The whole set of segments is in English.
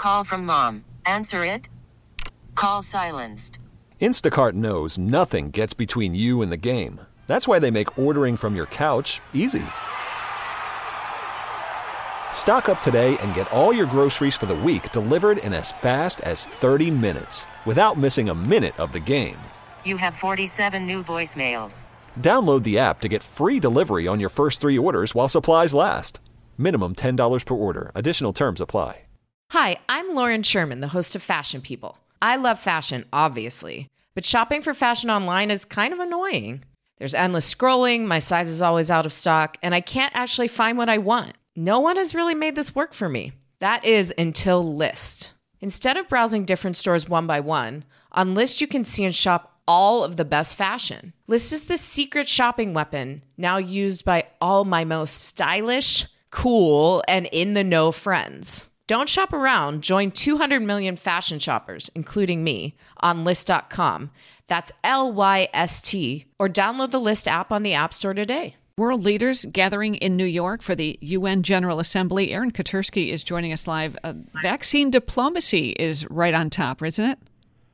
Call from mom. Answer it. Call silenced. Instacart knows nothing gets between you and the game. That's why they make ordering from your couch easy. Stock up today and get all your groceries for the week delivered in as fast as 30 minutes without missing a minute of the game. You have 47 new voicemails. Download the app to get free delivery on your first 3 orders while supplies last. Minimum $10 per order. Additional terms apply. Hi, I'm Lauren Sherman, the host of Fashion People. I love fashion, obviously, but shopping for fashion online is kind of annoying. There's endless scrolling, my size is always out of stock, and I can't actually find what I want. No one has really made this work for me. That is until Lyst. Instead of browsing different stores one by one, on Lyst you can see and shop all of the best fashion. Lyst is the secret shopping weapon now used by all my most stylish, cool, and in-the-know friends. Don't shop around. Join 200 million fashion shoppers, including me, on Lyst.com. That's Lyst, or download the Lyst app on the App Store today. World leaders gathering in New York for the UN General Assembly. Aaron Katersky is joining us live. Vaccine diplomacy is right on top, isn't it?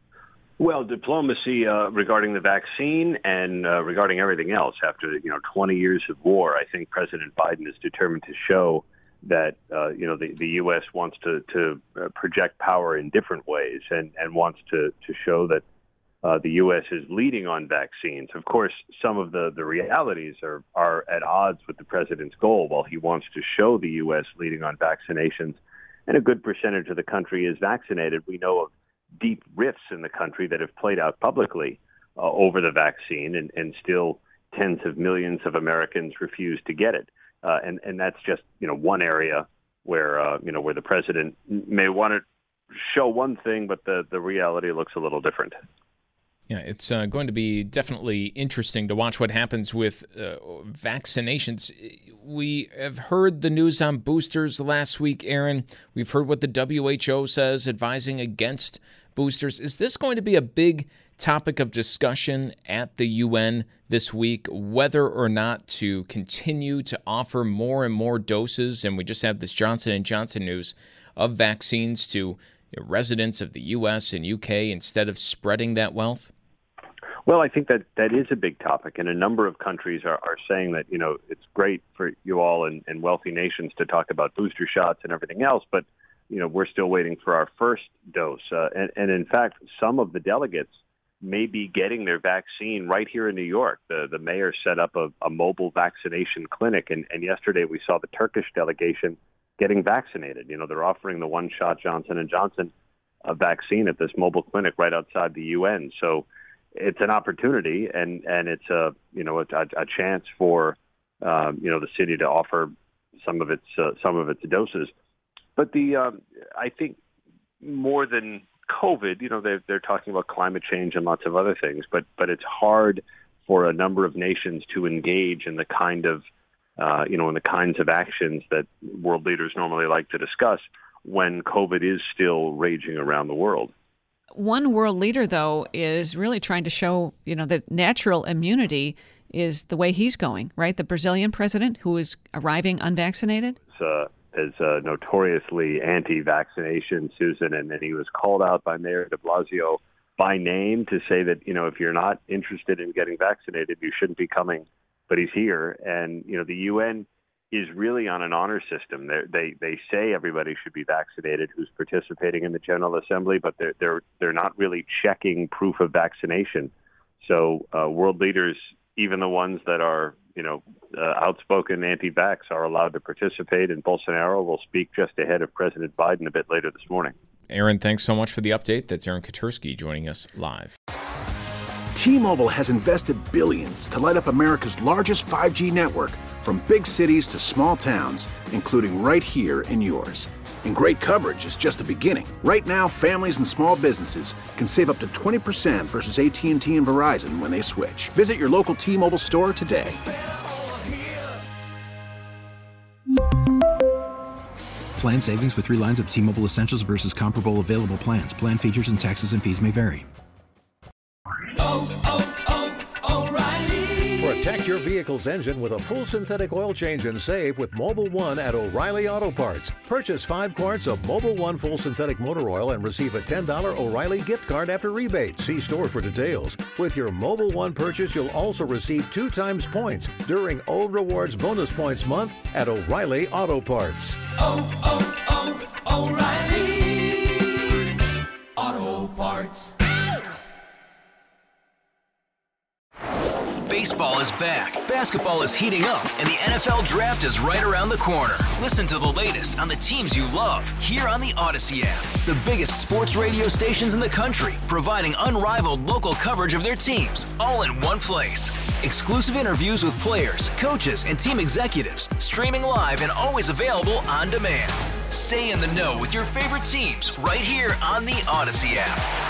Well, diplomacy regarding the vaccine and regarding everything else. After 20 years of war, I think President Biden is determined to show that the U.S. wants to project power in different ways and wants to show that the U.S. is leading on vaccines. Of course, some of the realities are at odds with the president's goal. While he wants to show the U.S. leading on vaccinations, and a good percentage of the country is vaccinated, we know of deep rifts in the country that have played out publicly over the vaccine, and still tens of millions of Americans refuse to get it. And that's just one area where where the president may want to show one thing, but the reality looks a little different. Yeah, it's going to be definitely interesting to watch what happens with vaccinations. We have heard the news on boosters last week, Aaron. We've heard what the WHO says advising against boosters. Is this going to be a big topic of discussion at the UN this week, whether or not to continue to offer more and more doses? And we just have this Johnson & Johnson news of vaccines to residents of the U.S. and U.K. instead of spreading that wealth? Well, I think that is a big topic, and a number of countries are saying that, it's great for you all and wealthy nations to talk about booster shots and everything else, but, we're still waiting for our first dose. And in fact, some of the delegates may be getting their vaccine right here in New York. The mayor set up a mobile vaccination clinic, and yesterday we saw the Turkish delegation getting vaccinated. They're offering the one-shot Johnson & Johnson vaccine at this mobile clinic right outside the UN. So it's an opportunity, and it's a chance for the city to offer some of its doses. But I think more than COVID, they're talking about climate change and lots of other things, but it's hard for a number of nations to engage in the kind of in the kinds of actions that world leaders normally like to discuss when COVID is still raging around the world. One world leader, though, is really trying to show, that natural immunity is the way he's going, right? The Brazilian president, who is arriving unvaccinated? Is notoriously anti-vaccination, Susan, and then he was called out by Mayor de Blasio by name to say that, if you're not interested in getting vaccinated, you shouldn't be coming. But he's here, and, the UN is really on an honor system. They say everybody should be vaccinated who's participating in the General Assembly, but they're not really checking proof of vaccination. So world leaders, even the ones that are outspoken anti-vax, are allowed to participate, and Bolsonaro will speak just ahead of President Biden a bit later this morning. Aaron, thanks so much for the update. That's Aaron Katersky joining us live. T-Mobile has invested billions to light up America's largest 5G network, from big cities to small towns, including right here in yours. And great coverage is just the beginning. Right now, families and small businesses can save up to 20% versus AT&T and Verizon when they switch. Visit your local T-Mobile store today. Plan savings with 3 lines of T-Mobile Essentials versus comparable available plans. Plan features and taxes and fees may vary. O'Reilly. We're at Protect your vehicle's engine with a full synthetic oil change and save with Mobil 1 at O'Reilly Auto Parts. Purchase 5 quarts of Mobil 1 full synthetic motor oil and receive a $10 O'Reilly gift card after rebate. See store for details. With your Mobil 1 purchase, you'll also receive 2 times points during O Rewards Bonus Points Month at O'Reilly Auto Parts. O'Reilly Auto Parts. Baseball is back, basketball is heating up, and the NFL Draft is right around the corner. Listen to the latest on the teams you love here on the Odyssey app. The biggest sports radio stations in the country, providing unrivaled local coverage of their teams, all in one place. Exclusive interviews with players, coaches, and team executives, streaming live and always available on demand. Stay in the know with your favorite teams right here on the Odyssey app.